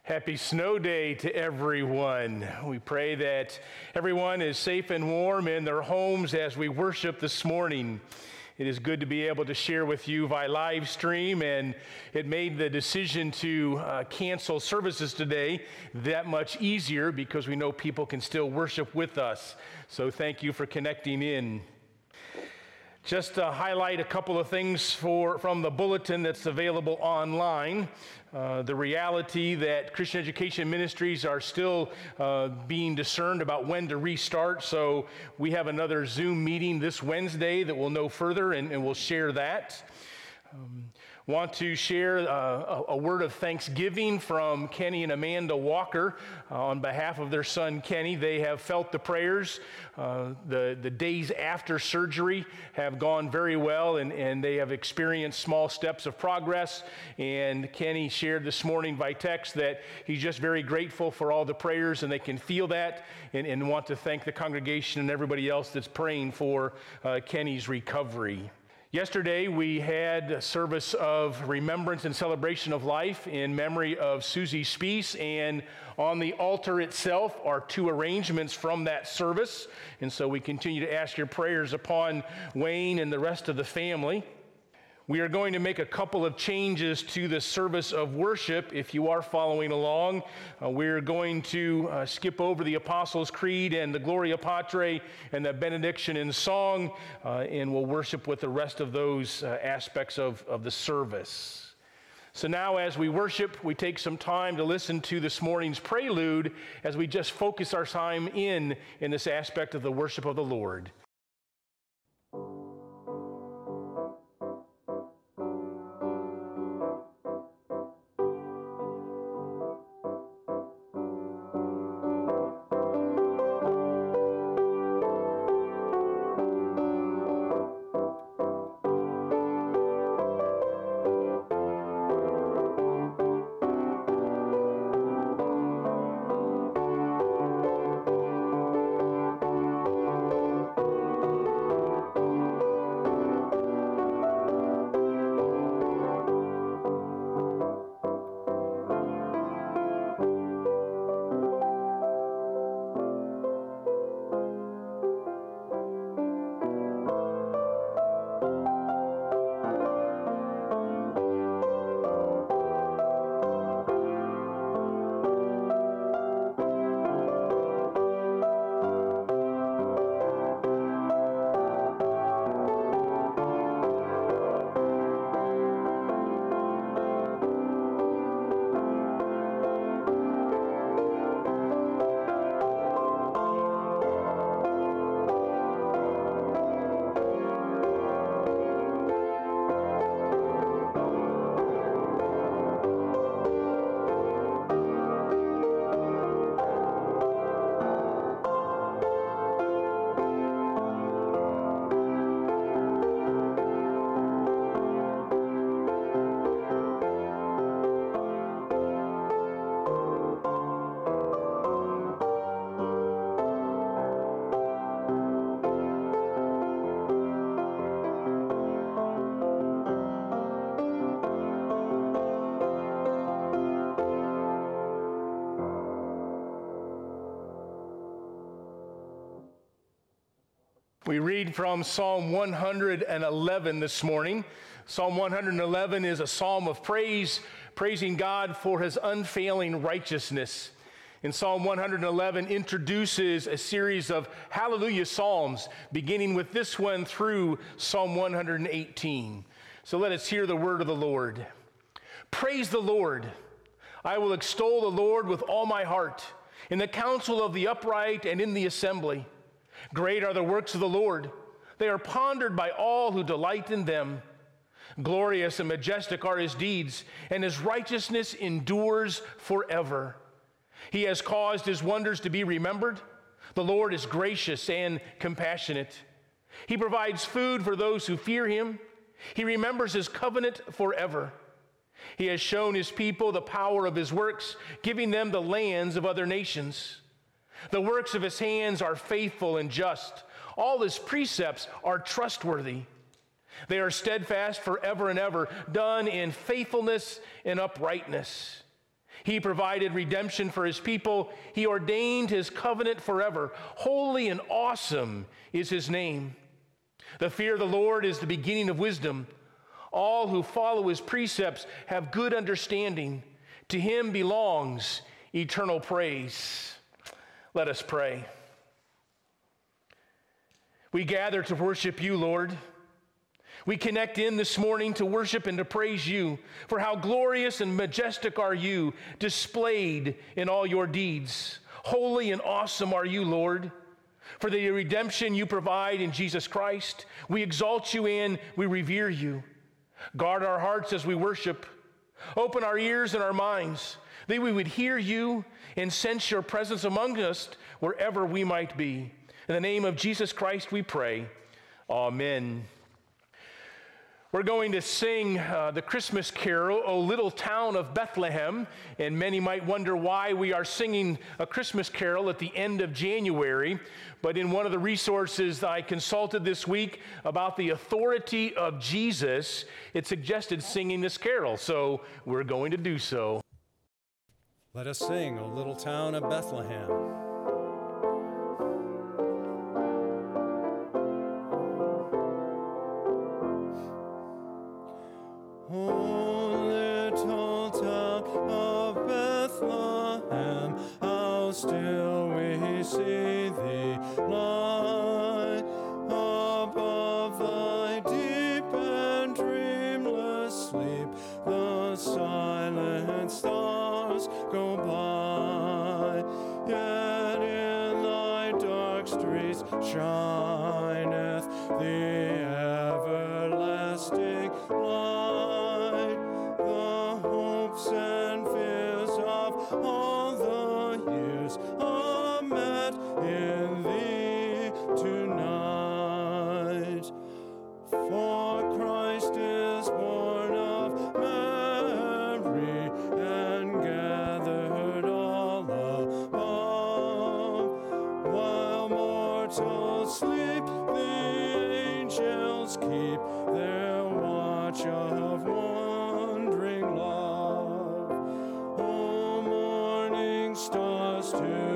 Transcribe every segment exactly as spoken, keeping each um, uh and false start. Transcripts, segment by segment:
Happy snow day to everyone. We pray that everyone is safe and warm in their homes as we worship this morning. It is good to be able to share with you via live stream, and it made the decision to uh, cancel services today that much easier because we know people can still worship with us. So thank you for connecting in. Just to highlight a couple of things for, from the bulletin that's available online. Uh, the reality that Christian Education Ministries are still uh, being discerned about when to restart. So we have another Zoom meeting this Wednesday that we'll know further, and, and we'll share that. Um, want to share uh, a, a word of thanksgiving from Kenny and Amanda Walker uh, on behalf of their son Kenny. They have felt the prayers. Uh, the, the days after surgery have gone very well, and, and they have experienced small steps of progress. And Kenny shared this morning by text that he's just very grateful for all the prayers, and they can feel that, and, and want to thank the congregation and everybody else that's praying for uh, Kenny's recovery. Yesterday, we had a service of remembrance and celebration of life in memory of Susie Spees, and on the altar itself are two arrangements from that service, and so we continue to ask your prayers upon Wayne and the rest of the family. We are going to make a couple of changes to the service of worship. If you are following along, uh, we're going to uh, skip over the Apostles' Creed and the Gloria Patri and the benediction in song, uh, and we'll worship with the rest of those uh, aspects of, of the service. So now as we worship, we take some time to listen to this morning's prelude as we just focus our time in, in this aspect of the worship of the Lord. We read from Psalm one hundred eleven this morning. Psalm one hundred eleven is a psalm of praise, praising God for his unfailing righteousness. And Psalm one hundred eleven introduces a series of hallelujah psalms, beginning with this one through Psalm one hundred eighteen. So let us hear the word of the Lord. Praise the Lord. I will extol the Lord with all my heart, in the council of the upright and in the assembly. Great are the works of the Lord. They are pondered by all who delight in them. Glorious and majestic are his deeds, and his righteousness endures forever. He has caused his wonders to be remembered. The Lord is gracious and compassionate. He provides food for those who fear him. He remembers his covenant forever. He has shown his people the power of his works, giving them the lands of other nations. The works of his hands are faithful and just. All his precepts are trustworthy. They are steadfast forever and ever, done in faithfulness and uprightness. He provided redemption for his people. He ordained his covenant forever. Holy and awesome is his name. The fear of the Lord is the beginning of wisdom. All who follow his precepts have good understanding. To him belongs eternal praise. Let us pray. We gather to worship you, Lord. We connect in this morning to worship and to praise you for how glorious and majestic are you, displayed in all your deeds. Holy and awesome are you, Lord. For the redemption you provide in Jesus Christ, we exalt you and we revere you. Guard our hearts as we worship. Open our ears and our minds, that we would hear you and sense your presence among us wherever we might be. In the name of Jesus Christ we pray. Amen. We're going to sing uh, the Christmas carol, O Little Town of Bethlehem, and many might wonder why we are singing a Christmas carol at the end of January, but in one of the resources I consulted this week about the authority of Jesus, it suggested singing this carol, so we're going to do so. Let us sing, O Little Town of Bethlehem. Still we see thee lie above thy deep and dreamless sleep. The silent stars go by, yet in thy dark streets shineth the everlasting light. The hopes and fears of all the are met in thee tonight. For Christ is born of Mary and gathered all above. While mortals sleep, the angels keep their watch of wondering love. O morning stars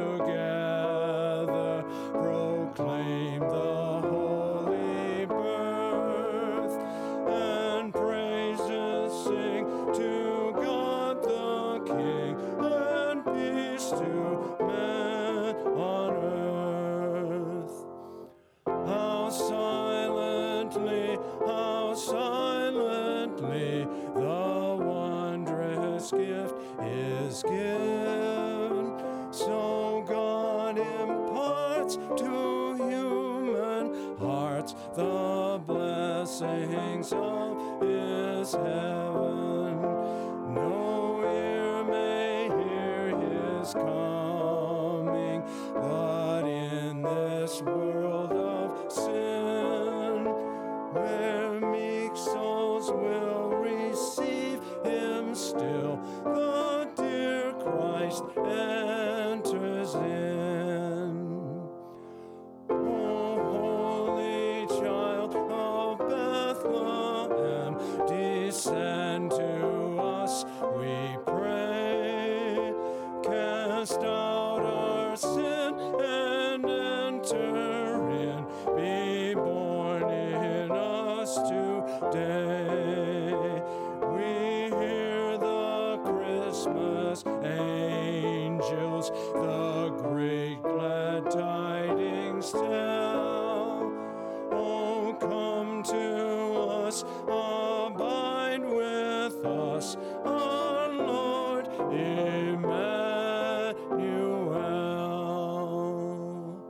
together proclaim the holy birth, and praises sing to God the King, and peace to men on earth. How silently, how silently the wondrous gift is given. So God imparts to human hearts the blessings of his heaven. No ear may hear his coming, but in this world of sin, where meek souls will receive him still, the dear Christ enters in. O holy child of Bethlehem, descend to us, we pray. Cast out our sin and enter in. Be born in us today. We hear the Christmas angels, the great glad tidings tell. Oh, come to us, abide with us, our Lord Emmanuel.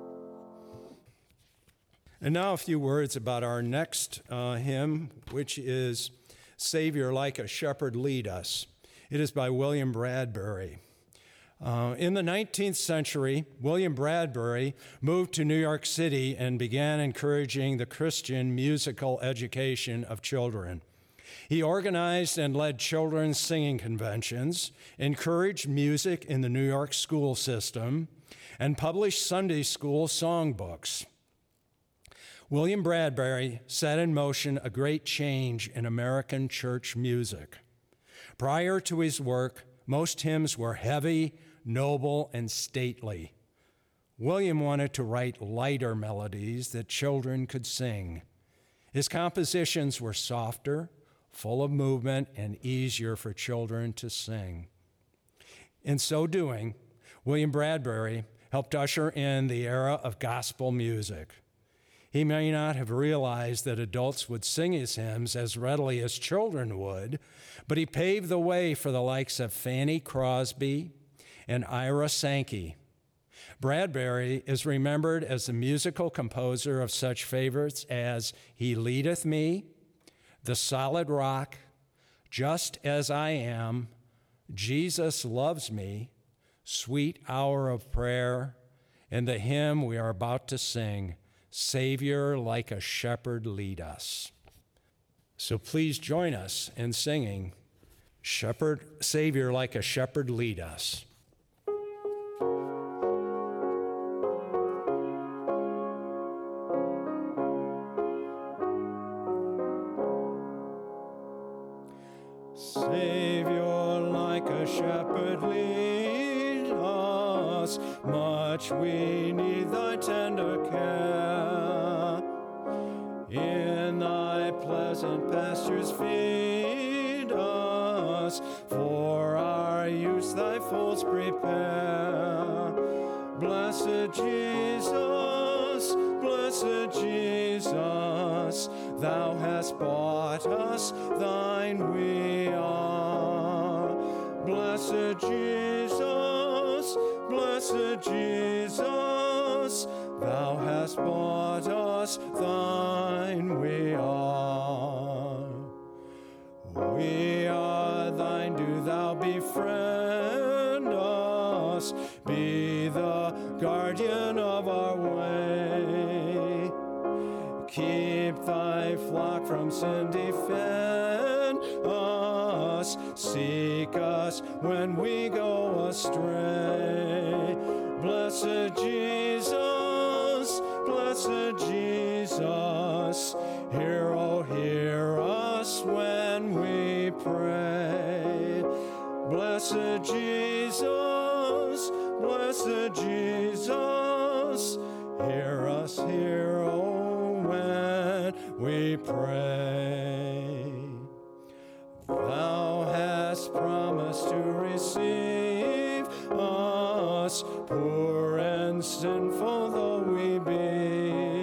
And now a few words about our next uh, hymn, which is Savior Like a Shepherd Lead Us. It is by William Bradbury. Uh, in the nineteenth century, William Bradbury moved to New York City and began encouraging the Christian musical education of children. He organized and led children's singing conventions, encouraged music in the New York school system, and published Sunday school songbooks. William Bradbury set in motion a great change in American church music. Prior to his work, Most hymns were heavy, noble, and stately. William wanted to write lighter melodies that children could sing. His compositions were softer, full of movement, and easier for children to sing. In so doing, William Bradbury helped usher in the era of gospel music. He may not have realized that adults would sing his hymns as readily as children would, but he paved the way for the likes of Fanny Crosby and Ira Sankey. Bradbury is remembered as the musical composer of such favorites as He Leadeth Me, The Solid Rock, Just As I Am, Jesus Loves Me, Sweet Hour of Prayer, and the hymn we are about to sing, Savior, Like a Shepherd, Lead Us. So please join us in singing, Shepherd, Savior, Like a Shepherd, Lead Us. Savior, like a shepherd, lead us. Much we need thy tender care. In thy pleasant pastures feed us. For our use thy folds prepare. Blessed Jesus, blessed Jesus, thou hast bought us, thine we are. Blessed Jesus, blessed Jesus, thou hast bought us, thine we are. We are thine, do thou befriend us, be the guardian of our way. Keep thy flock from sin, defend us, seek us when we go astray. Blessed Jesus, blessed Jesus, hear, oh, hear us when we pray. Blessed Jesus, blessed Jesus, hear us, hear, oh, when we pray. Thou hast promised to receive us, poor and sinful though we be.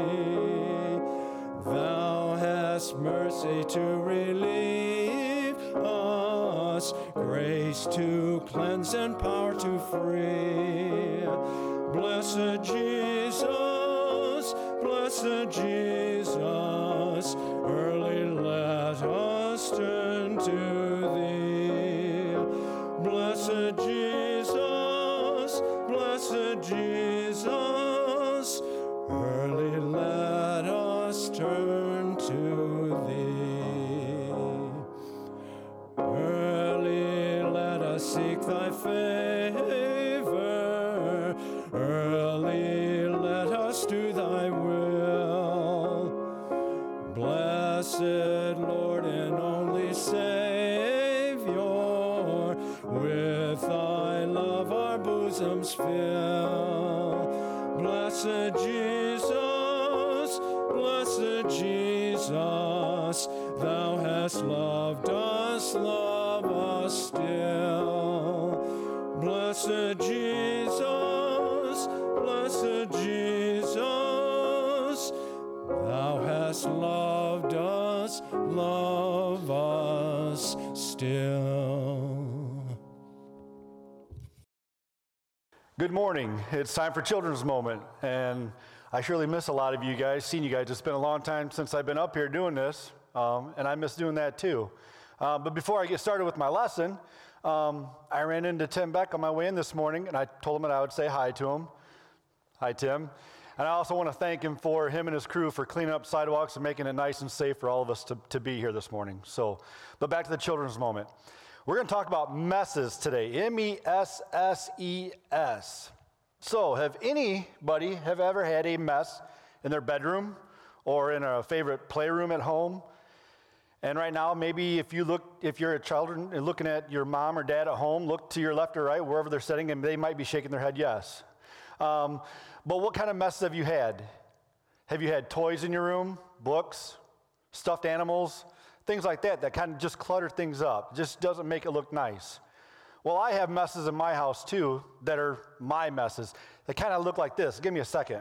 Thou hast mercy to relieve us, grace to cleanse and power to free. Blessed Jesus, blessed Jesus, early let us turn to thee. Blessed Jesus, blessed Jesus, early let us turn to thee. Early let us seek thy favor, early let us do thy will. Blessed Lord and only Savior, with thy love our bosoms fill. Blessed Jesus, blessed Jesus, thou hast loved us, love us still. Blessed Jesus, blessed Jesus, thou hast loved us, love us still. Good morning. It's time for Children's Moment, and I surely miss a lot of you guys, seen you guys. It's been a long time since I've been up here doing this, um, and I miss doing that too. Uh, but before I get started with my lesson, um, I ran into Tim Beck on my way in this morning, and I told him that I would say hi to him. Hi, Tim. And I also want to thank him for him and his crew for cleaning up sidewalks and making it nice and safe for all of us to, to be here this morning. So, but back to the Children's Moment. We're going to talk about messes today, M E S S E S. So, have anybody have ever had a mess in their bedroom or in a favorite playroom at home? And right now, maybe if you look, if you're a child and looking at your mom or dad at home, look to your left or right, wherever they're sitting, and they might be shaking their head yes. Um, but what kind of messes have you had? Have you had toys in your room, books, stuffed animals, things like that that kind of just clutter things up, just doesn't make it look nice? Well, I have messes in my house too that are my messes. They kind of look like this. Give me a second.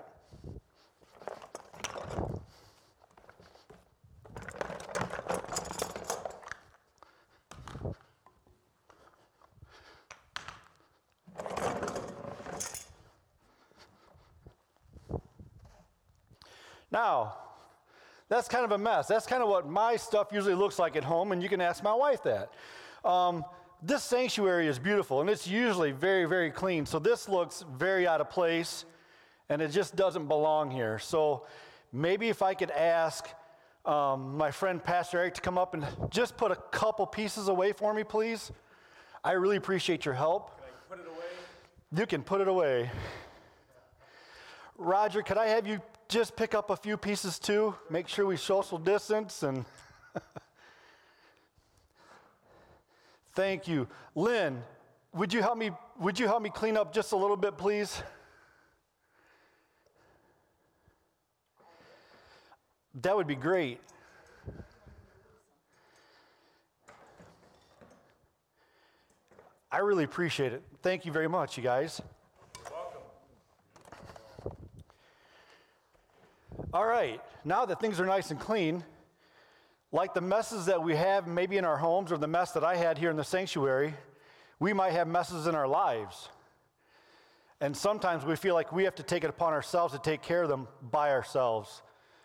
Now, that's kind of a mess. That's kind of what my stuff usually looks like at home, and you can ask my wife that. Um, this sanctuary is beautiful, and it's usually very, very clean. So this looks very out of place, and it just doesn't belong here. So maybe if I could ask um, my friend Pastor Eric to come up and just put a couple pieces away for me, please. I really appreciate your help. Can I put it away? You can put it away. Roger, could I have you just pick up a few pieces too? Make sure we social distance and thank you. Lynn, would you help me would you help me clean up just a little bit, please? That would be great. I really appreciate it. Thank you very much, you guys. All right, now that things are nice and clean, like the messes that we have maybe in our homes or the mess that I had here in the sanctuary, we might have messes in our lives. And sometimes we feel like we have to take it upon ourselves to take care of them by ourselves.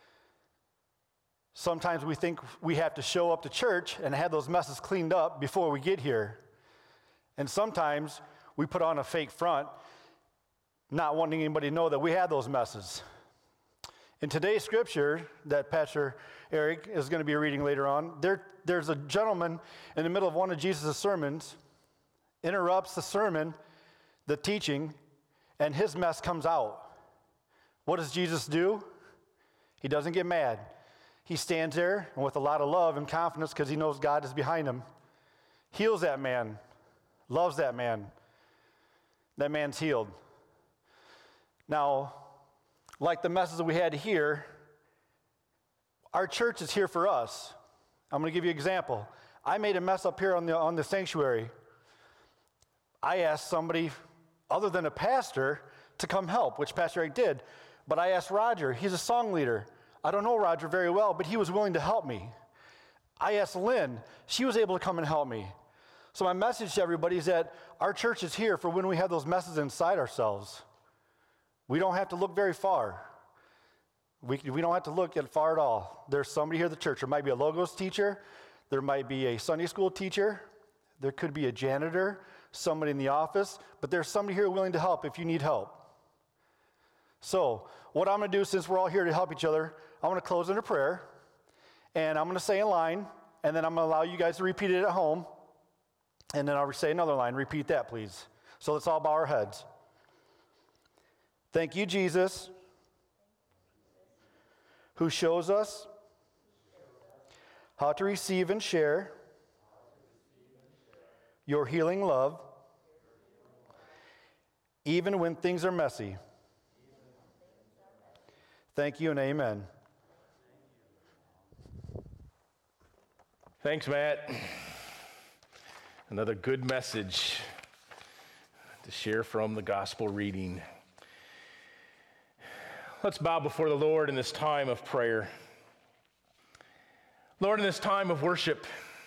Sometimes we think we have to show up to church and have those messes cleaned up before we get here. And sometimes we put on a fake front, not wanting anybody to know that we had those messes. In today's scripture that Pastor Eric is going to be reading later on, there, there's a gentleman in the middle of one of Jesus' sermons, interrupts the sermon, the teaching, and his mess comes out. What does Jesus do? He doesn't get mad. He stands there, and with a lot of love and confidence, because he knows God is behind him, heals that man, loves that man. That man's healed. Now, like the messes that we had here, our church is here for us. I'm going to give you an example. I made a mess up here on the on the sanctuary. I asked somebody other than a pastor to come help, which Pastor Eric did. But I asked Roger. He's a song leader. I don't know Roger very well, but he was willing to help me. I asked Lynn. She was able to come and help me. So my message to everybody is that our church is here for when we have those messes inside ourselves. We don't have to look very far. We, we don't have to look at far at all. There's somebody here at the church. There might be a Logos teacher. There might be a Sunday school teacher. There could be a janitor, somebody in the office. But there's somebody here willing to help if you need help. So what I'm going to do, since we're all here to help each other, I'm going to close in a prayer. And I'm going to say a line. And then I'm going to allow you guys to repeat it at home. And then I'll say another line. Repeat that, please. So let's all bow our heads. Thank you, Jesus, who shows us how to receive and share your healing love, even when things are messy. Thank you and amen. Thanks, Matt. Another good message to share from the gospel reading. Let's bow before the Lord in this time of prayer. Lord, in this time of worship,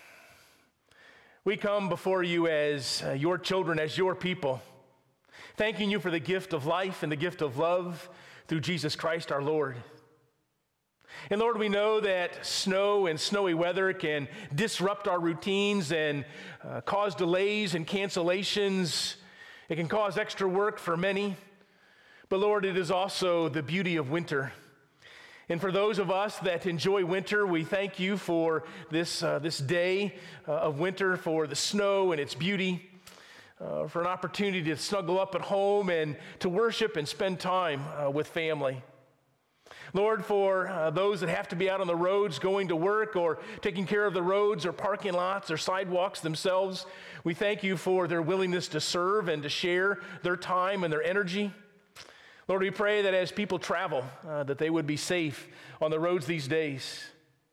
we come before you as uh, your children, as your people, thanking you for the gift of life and the gift of love through Jesus Christ our Lord. And Lord, we know that snow and snowy weather can disrupt our routines and uh, cause delays and cancellations. It can cause extra work for many. But Lord, it is also the beauty of winter. And for those of us that enjoy winter, we thank you for this, uh, this day uh, of winter, for the snow and its beauty, uh, for an opportunity to snuggle up at home and to worship and spend time uh, with family. Lord, for uh, those that have to be out on the roads going to work or taking care of the roads or parking lots or sidewalks themselves, we thank you for their willingness to serve and to share their time and their energy. Lord, we pray that as people travel, uh, that they would be safe on the roads these days.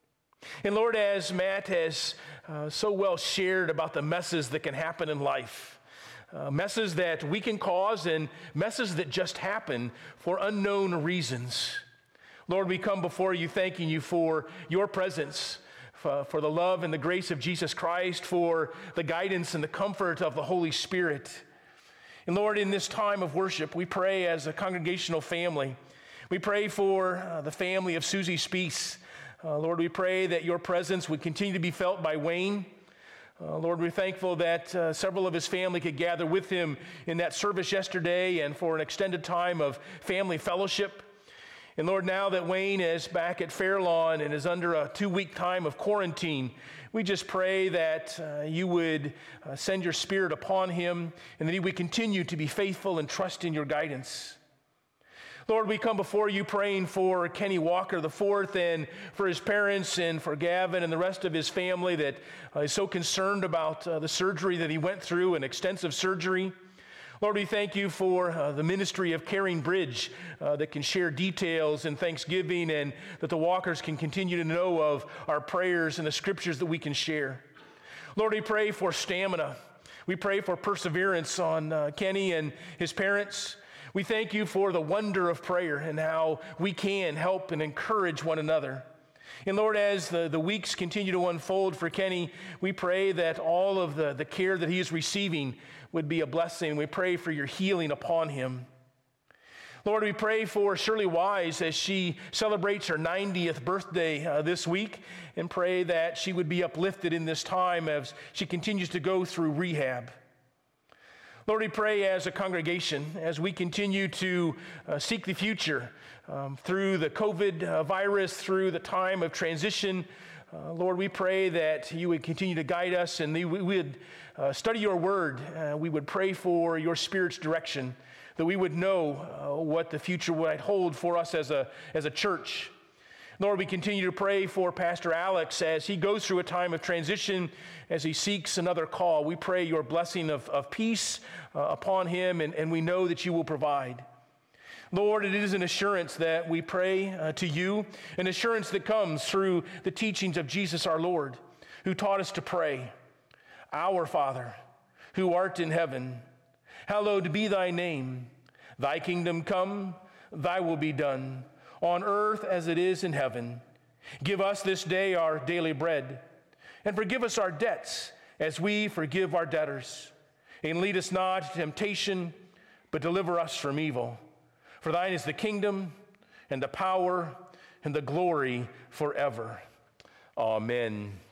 And Lord, as Matt has uh, so well shared about the messes that can happen in life, uh, messes that we can cause and messes that just happen for unknown reasons. Lord, we come before you thanking you for your presence, for, for the love and the grace of Jesus Christ, for the guidance and the comfort of the Holy Spirit. And Lord, in this time of worship, we pray as a congregational family. We pray for uh, the family of Susie Spees. Uh, Lord, we pray that your presence would continue to be felt by Wayne. Uh, Lord, we're thankful that uh, several of his family could gather with him in that service yesterday and for an extended time of family fellowship. And Lord, now that Wayne is back at Fairlawn and is under a two-week time of quarantine, we just pray that uh, you would uh, send your Spirit upon him and that he would continue to be faithful and trust in your guidance. Lord, we come before you praying for Kenny Walker the fourth and for his parents and for Gavin and the rest of his family that uh, is so concerned about uh, the surgery that he went through, an extensive surgery. Lord, we thank you for uh, the ministry of Caring Bridge uh, that can share details in Thanksgiving and that the Walkers can continue to know of our prayers and the scriptures that we can share. Lord, we pray for stamina. We pray for perseverance on uh, Kenny and his parents. We thank you for the wonder of prayer and how we can help and encourage one another. And Lord, as the, the weeks continue to unfold for Kenny, we pray that all of the, the care that he is receiving would be a blessing. We pray for your healing upon him. Lord, we pray for Shirley Wise as she celebrates her ninetieth birthday uh, this week, and pray that she would be uplifted in this time as she continues to go through rehab. Lord, we pray as a congregation, as we continue to uh, seek the future um, through the COVID uh, virus, through the time of transition. Uh, Lord, we pray that you would continue to guide us and we would uh, study your word. Uh, we would pray for your Spirit's direction, that we would know uh, what the future might hold for us as a, as a church. Lord, we continue to pray for Pastor Alex as he goes through a time of transition, as he seeks another call. We pray your blessing of, of peace uh, upon him, and, and we know that you will provide. Lord, it is an assurance that we pray uh, to you, an assurance that comes through the teachings of Jesus our Lord, who taught us to pray. Our Father, who art in heaven, hallowed be thy name. Thy kingdom come, thy will be done, on earth as it is in heaven. Give us this day our daily bread, and forgive us our debts as we forgive our debtors. And lead us not into temptation, but deliver us from evil. For thine is the kingdom, and the power, and the glory forever. Amen.